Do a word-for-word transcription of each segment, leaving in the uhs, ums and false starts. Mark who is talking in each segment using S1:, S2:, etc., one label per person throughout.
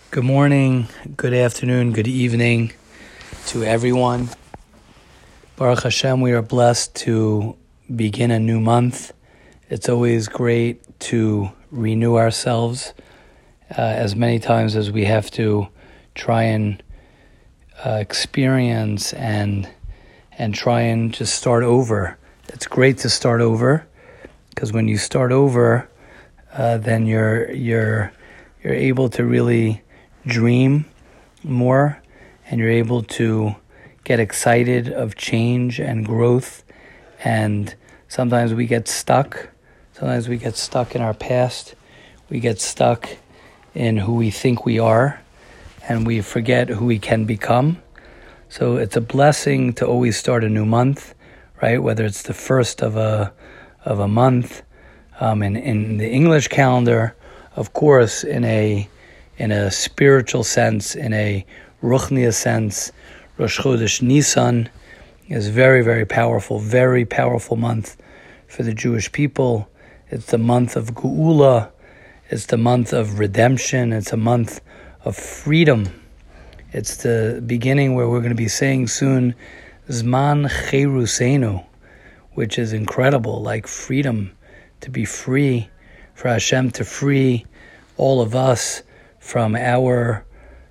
S1: Good morning, good afternoon, good evening to everyone. Baruch Hashem, we are blessed to begin a new month. It's always great to renew ourselves uh, as many times as we have to try and uh, experience and and try and just start over. It's great to start over because when you start over, uh, then you're you're you're able to really dream more, and you're able to get excited of change and growth. And sometimes we get stuck. Sometimes we get stuck in our past. We get stuck in who we think we are, and we forget who we can become. So it's a blessing to always start a new month, right? Whether it's the first of a of a month, um, in in the English calendar, of course, in a in a spiritual sense, in a ruchniya sense, Rosh Chodesh Nisan is very, very powerful, very powerful month for the Jewish people. It's the month of Geula. It's the month of redemption. It's a month of freedom. It's the beginning where we're going to be saying soon, Zman Cheruseinu, which is incredible, like freedom, to be free, for Hashem to free all of us from our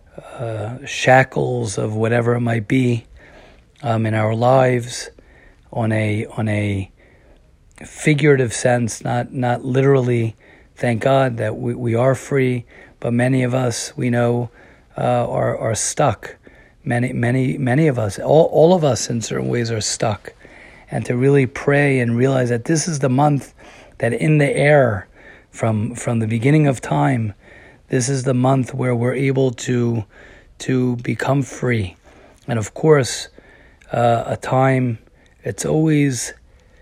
S1: uh, shackles of whatever it might be um, in our lives, on a on a figurative sense, not not literally. Thank God that we, we are free, but many of us we know uh, are are stuck. Many many many of us, all all of us in certain ways are stuck, and to really pray and realize that this is the month that in the air from from the beginning of time. This is the month where we're able to to become free. And of course, uh, a time, it's always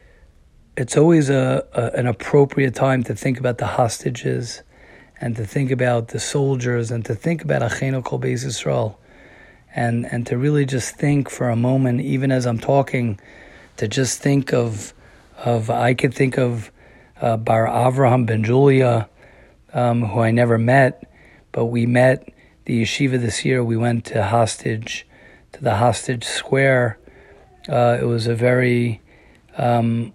S1: it's always a, a an appropriate time to think about the hostages and to think about the soldiers and to think about Achenu Kol Beis Yisrael. And, and to really just think for a moment, even as I'm talking, to just think of, of I could think of uh, Bar Avraham Ben Julia, Um, who I never met, but we met the yeshiva this year. We went to hostage, to the hostage square. Uh, it was a very, um,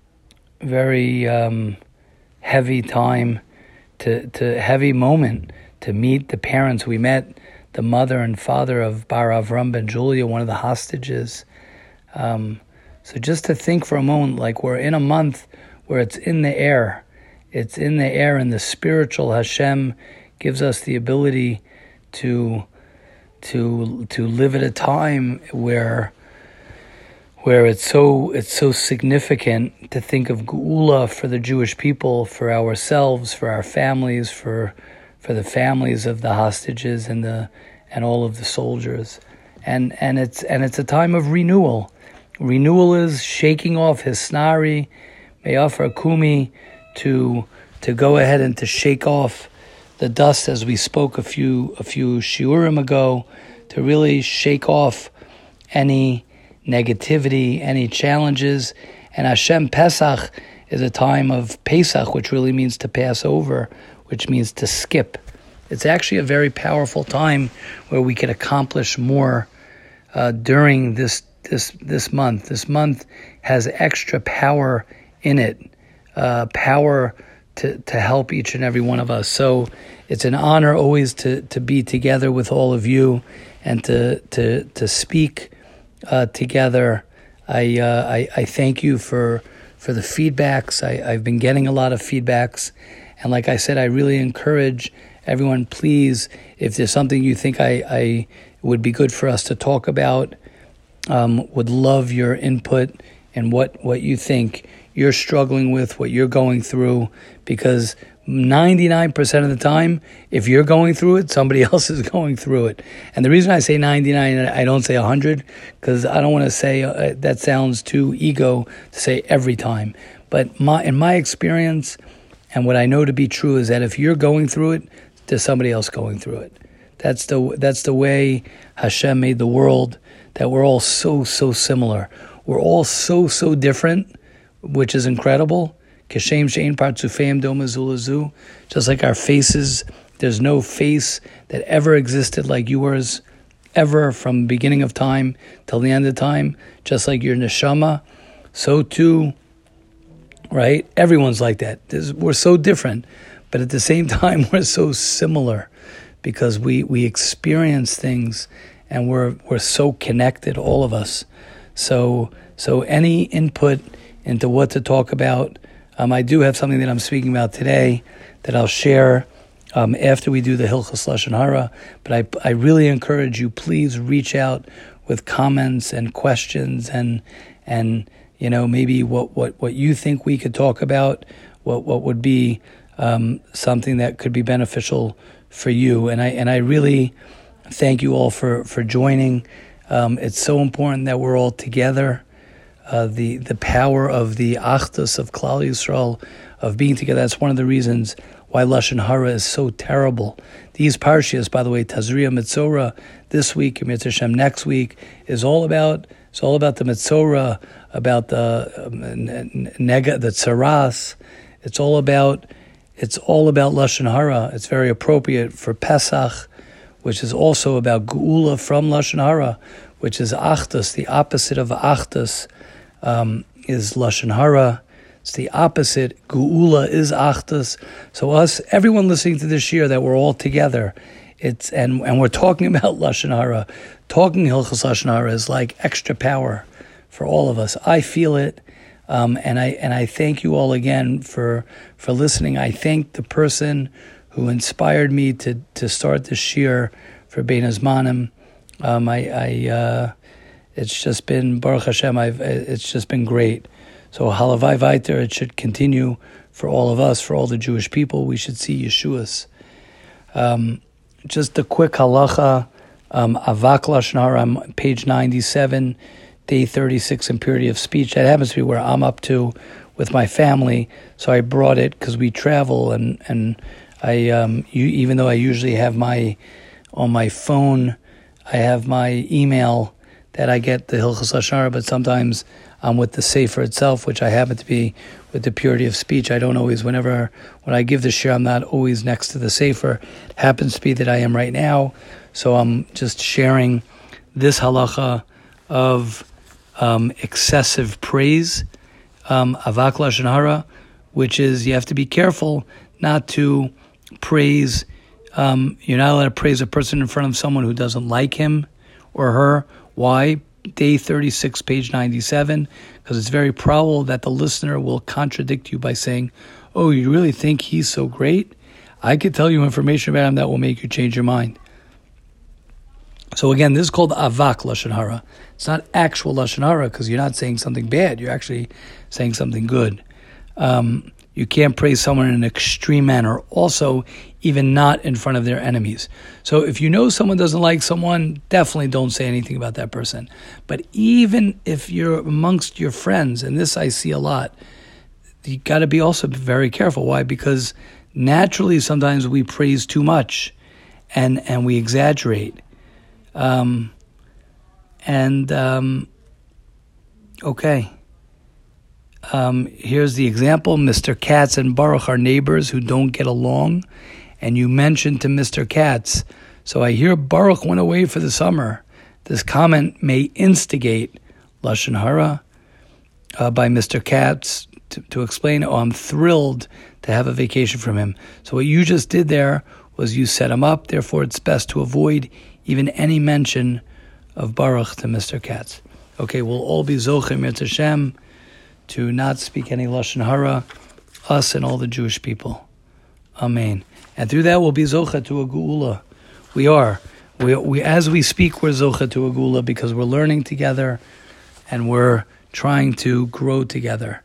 S1: very um, heavy time, to, to heavy moment to meet the parents. We met the mother and father of Bar Avram Ben Julia, one of the hostages. Um, so just to think for a moment, like we're in a month where it's in the air. It's in the air, and the spiritual Hashem gives us the ability to to to live at a time where where it's so it's so significant to think of Geula for the Jewish people, for ourselves, for our families, for for the families of the hostages and the and all of the soldiers, and and it's and it's a time of renewal. Renewal is shaking off Hisnari, Me'afar Kumi. To to go ahead and to shake off the dust, as we spoke a few a few shiurim ago, to really shake off any negativity, any challenges. And Hashem Pesach is a time of Pesach, which really means to pass over, which means to skip. It's actually a very powerful time where we can accomplish more uh, during this this this month. This month has extra power in it. Uh, power to, to help each and every one of us. So it's an honor always to, to be together with all of you and to to to speak uh, together. I, uh, I I thank you for for the feedbacks. I, I've been getting a lot of feedbacks, and like I said, I really encourage everyone. Please, if there's something you think I, I would be good for us to talk about, um, would love your input and what, what you think you're struggling with, what you're going through, because ninety-nine percent of the time, if you're going through it, somebody else is going through it. And the reason I say ninety-nine, I don't say one hundred, because I don't want to say, uh, that sounds too ego to say every time. But my in my experience, and what I know to be true, is that if you're going through it, there's somebody else going through it. That's the that's the way Hashem made the world, that we're all so, so similar. We're all so, so different, which is incredible. Just like our faces There's no face that ever existed like yours, ever, from the beginning of time till the end of time. Just like your neshama, so too, right? Everyone's like that. There's, we're so different, but at the same time, we're so similar because we, we experience things and we're we're so connected, all of us. So so any input into what to talk about, um, I do have something that I'm speaking about today that I'll share um, after we do the Hilchos Lashon Hara. But I I really encourage you, please reach out with comments and questions and and you know maybe what, what, what you think we could talk about, what what would be um, something that could be beneficial for you. And I and I really thank you all for, for joining. Um, it's so important that we're all together. Uh, the the power of the Achdus of Klal Yisrael, of being together. That's one of the reasons why Lashon Hara is so terrible. These parshias, by the way, Tazria Mitzorah this week, Yom Hashem next week, is all about it's all about the Mitzorah, about the um, nega, the Tzaras. It's all about it's all about Lashon Hara. It's very appropriate for Pesach, which is also about Geula from Lashon Hara, which is Achdus. The opposite of Achdus um, is Lashon Hara. It's the opposite. Geula is Achdus. So us, everyone listening to this year, that we're all together, it's and and we're talking about Lashon Hara. Talking Hilchos Lashon Hara is like extra power for all of us. I feel it, um, and I and I thank you all again for for listening. I thank the person who inspired me to, to start this year for Bein Hazmanim. Um, I, I uh, it's just been Baruch Hashem. I've it's just been great. So Halavai Vaiter, it should continue for all of us, for all the Jewish people. We should see Yeshuas. Um, just a quick halacha. Um, Avak Lashon Hara, I'm page ninety-seven, day thirty-six, impurity of speech. That happens to be where I'm up to with my family. So I brought it because we travel and and. I um, you, even though I usually have my on my phone, I have my email that I get the Hilchos Lashon Hara, but sometimes I'm with the Sefer itself, which I happen to be with the purity of speech. I don't always, whenever when I give the shir, I'm not always next to the Sefer. It happens to be that I am right now, so I'm just sharing this halacha of um, excessive praise, um, Avak Lashon Hara, which is you have to be careful not to praise, um, you're not allowed to praise a person in front of someone who doesn't like him or her. Why? Day thirty-six, page ninety-seven, because it's very probable that the listener will contradict you by saying, oh, you really think he's so great? I could tell you information about him that will make you change your mind. So again, this is called Avak Lashon Hara. It's not actual Lashon Hara because you're not saying something bad. You're actually saying something good. Um, You can't praise someone in an extreme manner. Also, even not in front of their enemies. So if you know someone doesn't like someone, definitely don't say anything about that person. But even if you're amongst your friends, and this I see a lot, you got to be also very careful. Why? Because naturally sometimes we praise too much and, and we exaggerate. Um, and, um, okay. Um, here's the example. Mister Katz and Baruch are neighbors who don't get along, and you mentioned to Mister Katz, so I hear Baruch went away for the summer. This comment may instigate Lashon Hara uh, by Mister Katz to, to explain, oh, I'm thrilled to have a vacation from him. So what you just did there was you set him up, therefore it's best to avoid even any mention of Baruch to Mister Katz. Okay, we'll all be Zochim Yirtzeh Hashem to not speak any Lashon Hara, us and all the Jewish people. Amen. And through that we'll be Zocha to a Geula. We are. We, we as we speak, we're Zocha to a Geula because we're learning together and we're trying to grow together.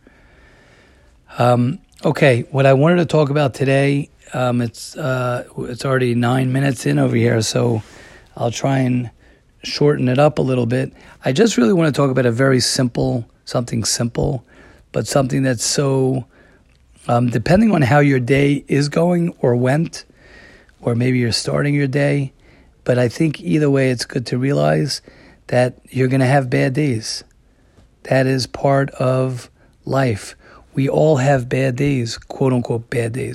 S1: Um, okay, what I wanted to talk about today, um, it's uh, it's already nine minutes in over here, so I'll try and shorten it up a little bit. I just really want to talk about a very simple, something simple, but something that's so, um, depending on how your day is going or went, or maybe you're starting your day, but I think either way it's good to realize that you're going to have bad days. That is part of life. We all have bad days, quote-unquote bad days.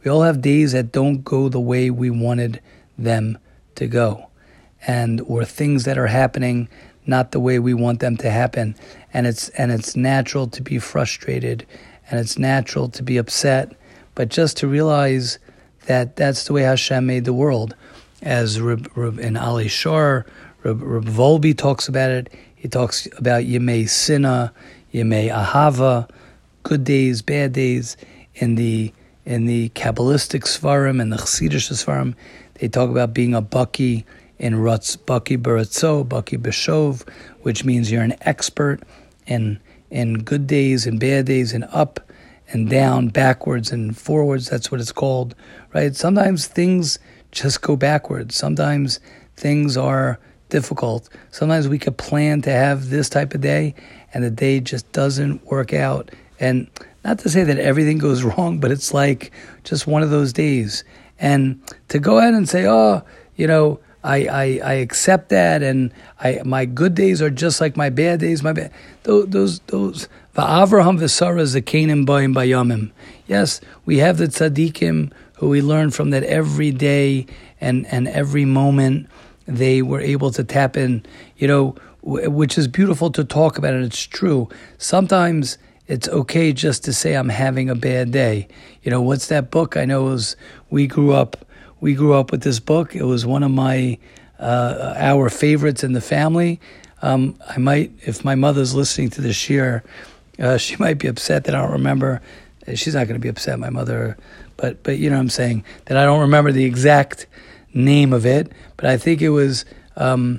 S1: We all have days that don't go the way we wanted them to go, and or things that are happening not the way we want them to happen. And it's and it's natural to be frustrated, and it's natural to be upset, but just to realize that that's the way Hashem made the world. As Reb, Reb, in Ali Shor, Reb, Reb Volbe talks about it. He talks about Yemei Sina, Yemei Ahava, good days, bad days. In the in the Kabbalistic Svarim and the Chassidish Svarim, they talk about being a Baki in Rutz, Baki Beratzo, Baki Beshov, which means you're an expert in in good days and bad days, and up and down, backwards and forwards. That's what it's called, right? Sometimes things just go backwards. Sometimes things are difficult. Sometimes we could plan to have this type of day, and the day just doesn't work out. And not to say that everything goes wrong, but it's like just one of those days. And to go ahead and say, oh, you know, I, I, I accept that, and I my good days are just like my bad days. My bad those those those va'avraham v'sara zakenim ba'im bayamim. Yes, we have the tzaddikim who we learn from that every day and and every moment they were able to tap in. You know, w- which is beautiful to talk about, and it's true. Sometimes it's okay just to say I'm having a bad day. You know, what's that book? I know it was we grew up. We grew up with this book. It was one of my, uh, our favorites in the family. Um, I might, if my mother's listening to this year, uh, she might be upset that I don't remember. She's not going to be upset, my mother, but, but you know what I'm saying, that I don't remember the exact name of it. But I think it was um,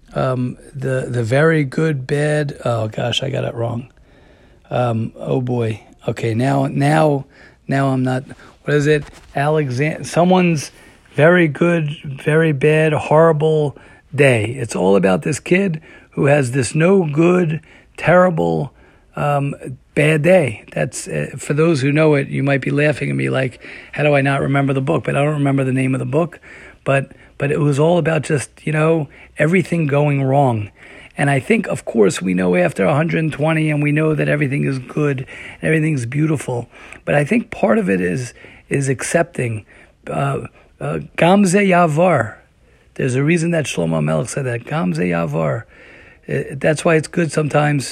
S1: um, the the very good bad. Oh gosh, I got it wrong. Um, oh boy. Okay, now now now I'm not. What is it? Alexander. Someone's very good, very bad, horrible day. It's all about this kid who has this no good, terrible, um, bad day. That's uh, for those who know it. You might be laughing at me like, how do I not remember the book? But I don't remember the name of the book. But but it was all about just, you know, everything going wrong. And I think, of course, we know after one hundred twenty, and we know that everything is good, and everything's beautiful. But I think part of it is is accepting. Uh, uh, Gamze Yavar. There's a reason that Shlomo Melech said that. Gamze Yavar. Uh, that's why it's good sometimes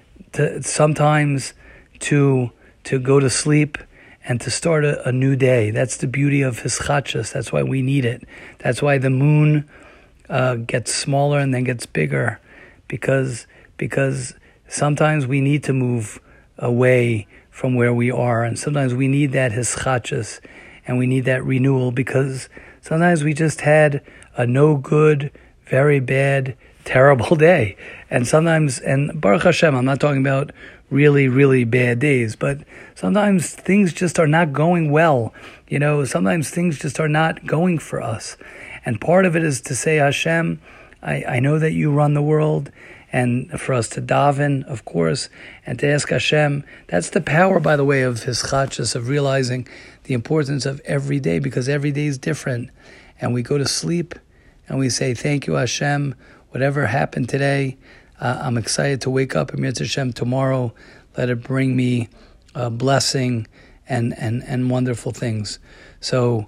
S1: to sometimes to to go to sleep and to start a, a new day. That's the beauty of Hischachus. That's why we need it. That's why the moon uh, gets smaller and then gets bigger. Because because sometimes we need to move away from where we are, and sometimes we need that hischachus, and we need that renewal, because sometimes we just had a no good, very bad, terrible day. And sometimes, and Baruch Hashem, I'm not talking about really, really bad days, but sometimes things just are not going well. You know, sometimes things just are not going for us. And part of it is to say, Hashem, I, I know that you run the world, and for us to daven, of course, and to ask Hashem. That's the power, by the way, of hischachus, of realizing the importance of every day, because every day is different. And we go to sleep, and we say, thank you, Hashem. Whatever happened today, uh, I'm excited to wake up, Amir Hashem, tomorrow. Let it bring me a blessing and, and, and wonderful things. So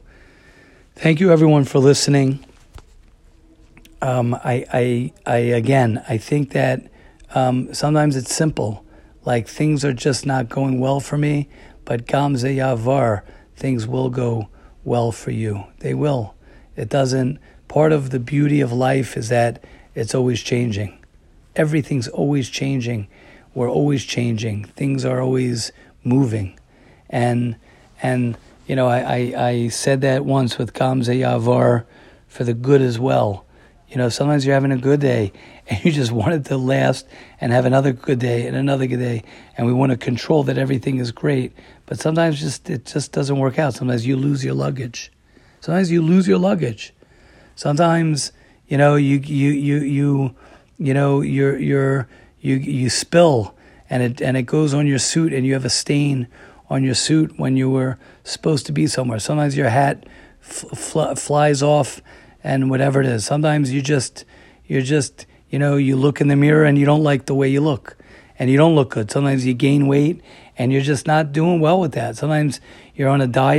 S1: thank you, everyone, for listening. Um, I, I, I, again, I think that um, sometimes it's simple, like things are just not going well for me, but Gamze Yavar, things will go well for you. They will. It doesn't, part of the beauty of life is that it's always changing. Everything's always changing. We're always changing. Things are always moving. And, and you know, I, I, I said that once with Gamze Yavar for the good as well. You know, sometimes you're having a good day and you just want it to last and have another good day and another good day. And we want to control that everything is great. But sometimes just it just doesn't work out. Sometimes you lose your luggage. Sometimes you lose your luggage. Sometimes, you know, you you you you you know, you're you're you you spill and it and it goes on your suit, and you have a stain on your suit when you were supposed to be somewhere. Sometimes your hat f- fl- flies off. And whatever it is, sometimes you just, you're just, you know, you look in the mirror and you don't like the way you look, and you don't look good. Sometimes you gain weight and you're just not doing well with that. Sometimes you're on a diet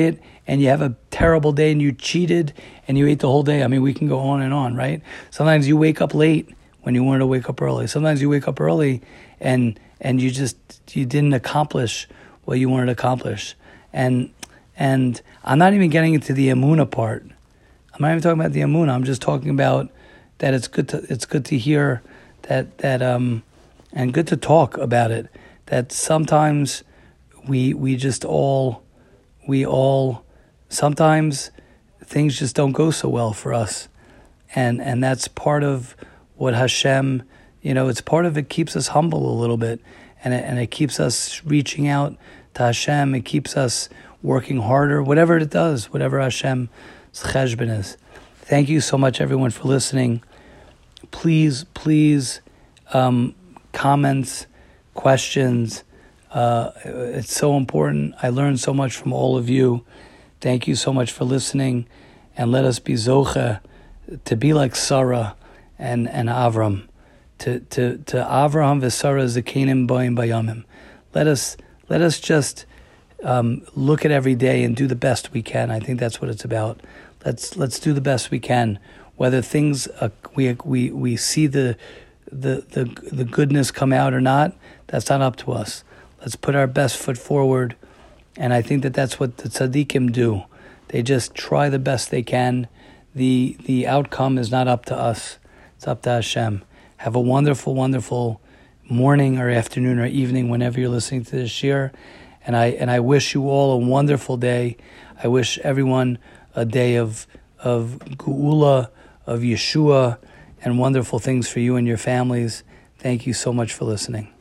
S1: and you have a terrible day and you cheated and you ate the whole day. I mean, we can go on and on, right? Sometimes you wake up late when you wanted to wake up early. Sometimes you wake up early and and you just you didn't accomplish what you wanted to accomplish. And and I'm not even getting into the Emunah part. I'm not even talking about the Emunah. I'm just talking about that it's good to it's good to hear that that um and good to talk about it. That sometimes we we just all we all sometimes things just don't go so well for us, and and that's part of what Hashem, you know, it's part of it keeps us humble a little bit, and it, and it keeps us reaching out to Hashem. It keeps us working harder, whatever it does, whatever Hashem's cheshbon is. Thank you so much, everyone, for listening. Please, please, um, comments, questions. Uh, it's so important. I learned so much from all of you. Thank you so much for listening, and let us be zoche to be like Sarah and, and Avram, to to to Avraham v'Sarah zakenim boim bayamim. Let us let us just um, look at every day and do the best we can. I think that's what it's about. Let's let's do the best we can. Whether things uh, we we we see the the the the goodness come out or not, that's not up to us. Let's put our best foot forward, and I think that that's what the tzaddikim do. They just try the best they can. The the outcome is not up to us. It's up to Hashem. Have a wonderful, wonderful morning or afternoon or evening whenever you're listening to this shir. And I and I wish you all a wonderful day. I wish everyone a day of of geula, of Yeshua, and wonderful things for you and your families. Thank you so much for listening.